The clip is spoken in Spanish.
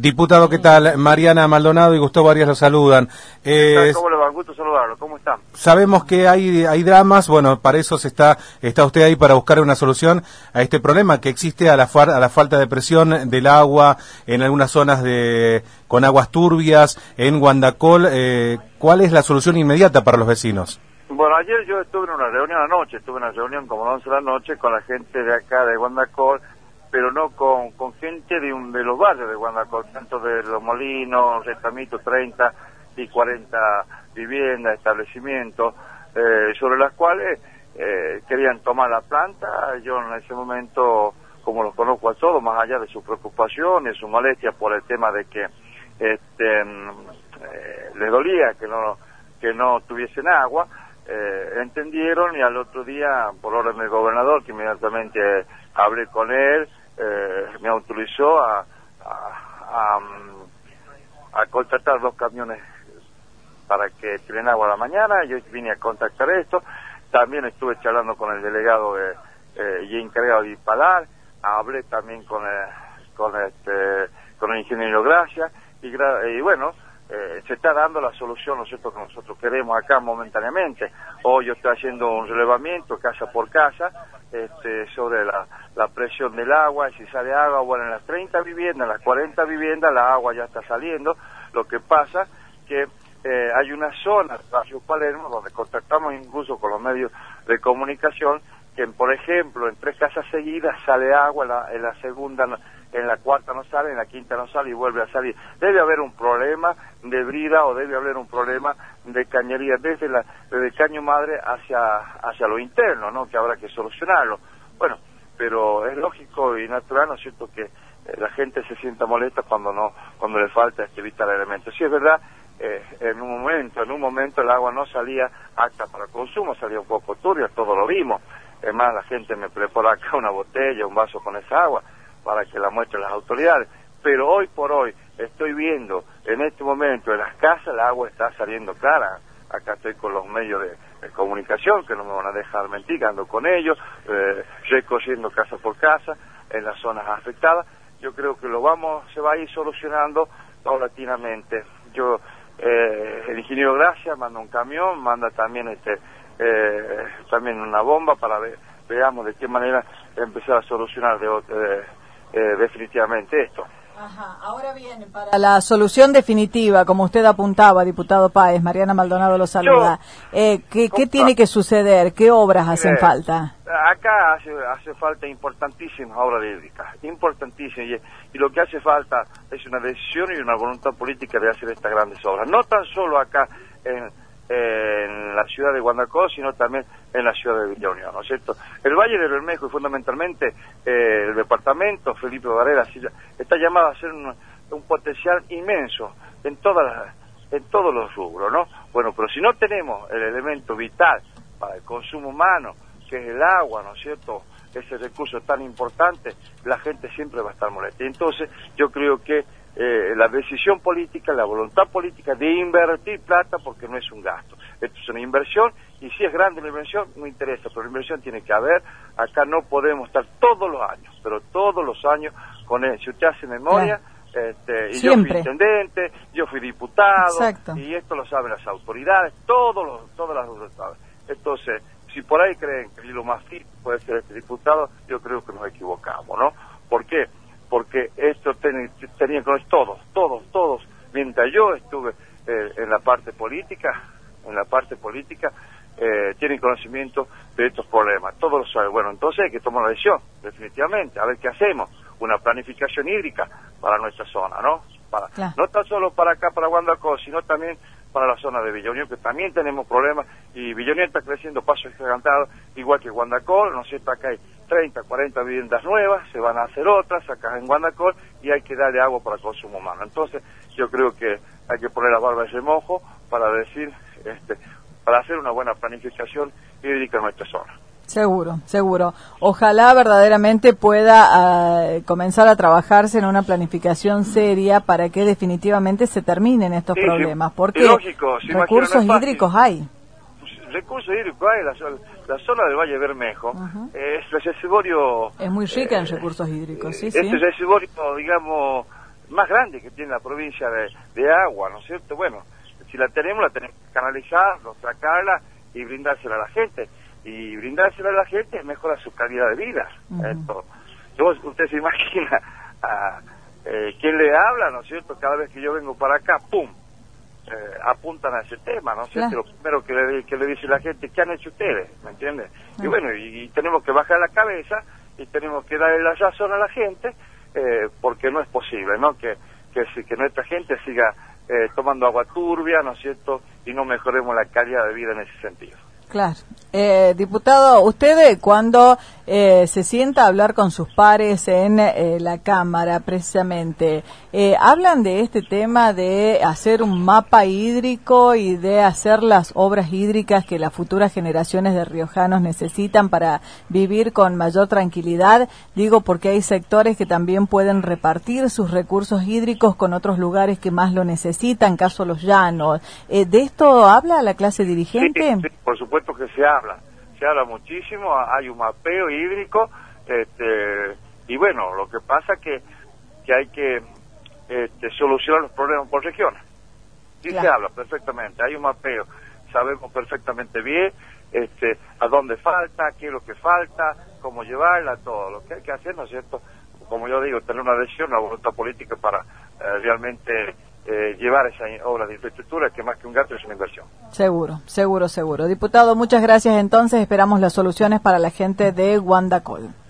Diputado, ¿qué tal? Mariana Maldonado y Gustavo Arias lo saludan. ¿Cómo le va? Un gusto saludarlo. ¿Cómo está? Sabemos que hay dramas, bueno, para eso está usted ahí para buscar una solución a este problema que existe a la falta de presión del agua en algunas zonas con aguas turbias, en Guandacol. ¿Cuál es la solución inmediata para los vecinos? Bueno, ayer yo estuve en una reunión anoche, estuve en una reunión como a las 11 de la noche con la gente de acá de Guandacol, pero no con gente de los barrios de Guandacol, tanto de Los Molinos, Restamito, 30 y 40 viviendas, establecimientos, sobre las cuales querían tomar la planta. Yo en ese momento, como los conozco a todos, más allá de su preocupación y su molestia por el tema de que les dolía que no tuviesen agua, entendieron, y al otro día, por orden del gobernador, que inmediatamente hablé con él, me autorizó a contratar 2 camiones para que tiren agua a la mañana. Yo vine a contactar esto. También estuve charlando con el delegado y encargado de Ipalar. Hablé también con el ingeniero Gracia y bueno, se está dando la solución, ¿no es cierto?, que nosotros queremos acá momentáneamente. Hoy yo estoy haciendo un relevamiento casa por casa sobre la presión del agua, y si sale agua, bueno, en las 30 viviendas, en las 40 viviendas, la agua ya está saliendo. Lo que pasa que hay una zona, Barrio Palermo, donde contactamos incluso con los medios de comunicación, que por ejemplo en 3 casas seguidas sale agua, en la segunda, en la cuarta no sale, en la quinta no sale y vuelve a salir. Debe haber un problema de brida, o debe haber un problema de cañería desde el caño madre hacia lo interno, ¿no?, que habrá que solucionarlo. Bueno, pero es lógico y natural, ¿no es cierto?, que la gente se sienta molesta cuando le falta este vital elemento. Sí, es verdad, en un momento el agua no salía apta para consumo, salía un poco turbia, todo lo vimos. Es más, la gente me preparó acá una botella, un vaso con esa agua, para que la muestren las autoridades. Pero hoy por hoy estoy viendo, en este momento, en las casas el agua está saliendo clara. Acá estoy con los medios de comunicación, que no me van a dejar mentir, ando con ellos, recorriendo casa por casa, en las zonas afectadas. Yo creo que se va a ir solucionando paulatinamente. El ingeniero Gracia manda un camión, manda también también una bomba para veamos de qué manera empezar a solucionar definitivamente esto. Ajá. Ahora bien, para la solución definitiva, como usted apuntaba, diputado Páez, Mariana Maldonado lo saluda, ¿qué tiene que suceder? ¿Qué obras hacen falta? Acá hace falta importantísimas obras hídricas, importantísimas, y lo que hace falta es una decisión y una voluntad política de hacer estas grandes obras, no tan solo acá en la ciudad de Guandacol, sino también en la ciudad de Villa Unión, ¿no es cierto? El Valle de Bermejo y fundamentalmente el departamento Felipe Varela está llamado a ser un potencial inmenso en todos los rubros, ¿no? Bueno, pero si no tenemos el elemento vital para el consumo humano, que es el agua, ¿no es cierto?, ese recurso tan importante, la gente siempre va a estar molesta. Y entonces yo creo que la decisión política, la voluntad política de invertir plata, porque no es un gasto, esto es una inversión, y si es grande la inversión, no interesa, pero la inversión tiene que haber. Acá no podemos estar todos los años, pero todos los años con él. Si usted hace memoria, y yo fui intendente, yo fui diputado, exacto, y esto lo saben las autoridades, todas las autoridades. Entonces, si por ahí creen que lo más fit puede ser este diputado, yo creo que nos equivocamos, ¿no? ¿Por qué? Porque esto tenían que ver todos, mientras yo estuve en la parte política, tienen conocimiento de estos problemas, todos lo saben. Bueno, entonces hay que tomar una decisión, definitivamente, a ver qué hacemos, una planificación hídrica para nuestra zona, ¿no? Claro. No tan solo para acá, para Guandacol, sino también para la zona de Villa Unión, que también tenemos problemas, y Villa Unión está creciendo pasos agigantados, igual que Guandacol, ¿no es cierto? Acá hay 30, 40 viviendas nuevas, se van a hacer otras acá en Guandacol, y hay que darle agua para consumo humano. Entonces, yo creo que hay que poner las barbas de remojo para para hacer una buena planificación hídrica en nuestra zona. Seguro. Ojalá verdaderamente pueda comenzar a trabajarse en una planificación seria para que definitivamente se terminen estos problemas, porque lógico, recursos hídricos hay. Recursos hídricos hay, la zona del Valle Bermejo, es reservorio... Es muy rica en recursos hídricos, sí. Este reservorio, digamos, más grande que tiene la provincia de agua, ¿no es cierto? Bueno, si la tenemos que canalizar, sacarla y brindársela a la gente. Y brindársela a la gente mejora su calidad de vida. Usted se imagina a quién le habla, ¿no es cierto? Cada vez que yo vengo para acá, ¡pum!, apuntan a ese tema, ¿no es cierto? Claro. Lo primero que le dice la gente, ¿qué han hecho ustedes? ¿Me entiendes? Y bueno, y tenemos que bajar la cabeza y tenemos que darle la razón a la gente, porque no es posible, ¿no? Que nuestra gente siga tomando agua turbia, ¿no es cierto? Y no mejoremos la calidad de vida en ese sentido. Claro. Diputado, usted cuando se sienta a hablar con sus pares en la Cámara, precisamente, ¿hablan de este tema de hacer un mapa hídrico y de hacer las obras hídricas que las futuras generaciones de riojanos necesitan para vivir con mayor tranquilidad? Digo, porque hay sectores que también pueden repartir sus recursos hídricos con otros lugares que más lo necesitan, caso Los Llanos. ¿De esto habla la clase dirigente? Sí, por supuesto que se habla muchísimo, hay un mapeo hídrico, y bueno, lo que pasa que hay que solucionar los problemas por regiones. Sí, claro. Se habla perfectamente, hay un mapeo, sabemos perfectamente bien a dónde falta, qué es lo que falta, cómo llevarla, todo lo que hay que hacer, ¿no es cierto? Como yo digo, tener una decisión, una voluntad política para realmente llevar esa obra de infraestructura, que más que un gasto es una inversión. Seguro, seguro, seguro. Diputado, muchas gracias. Entonces esperamos las soluciones para la gente de Guandacol.